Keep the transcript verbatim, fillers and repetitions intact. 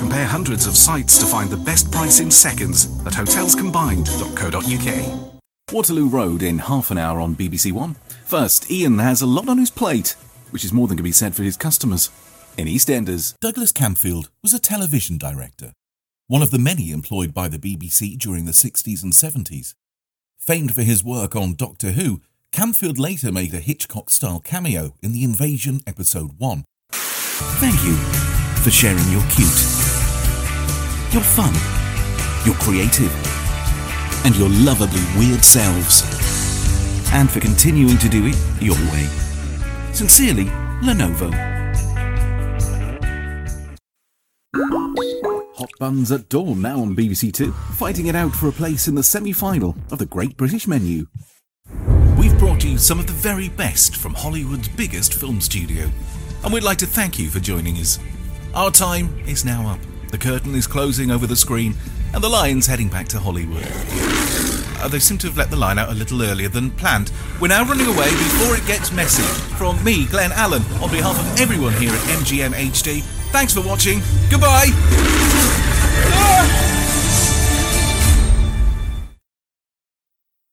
Compare hundreds of sites to find the best price in seconds at hotels combined dot co dot uk. Waterloo Road in half an hour on B B C One. First, Ian has a lot on his plate, which is more than can be said for his customers. In EastEnders, Douglas Camfield was a television director, one of the many employed by the B B C during the sixties and seventies. Famed for his work on Doctor Who, Camfield later made a Hitchcock-style cameo in The Invasion Episode one. thank you for sharing your cute, your fun, your creative, and your lovably weird selves, and for continuing to do it your way. Sincerely, Lenovo. Hot Buns at Dawn now on B B C Two, fighting it out for a place in the semi-final of the Great British Menu. We've brought you some of the very best from Hollywood's biggest film studio, and we'd like to thank you for joining us. Our time is now up. The curtain is closing over the screen, and the lion's heading back to Hollywood. Uh, they seem to have let the line out a little earlier than planned. We're now running away before it gets messy. From me, Glenn Allen, on behalf of everyone here at M G M H D, thanks for watching. Goodbye!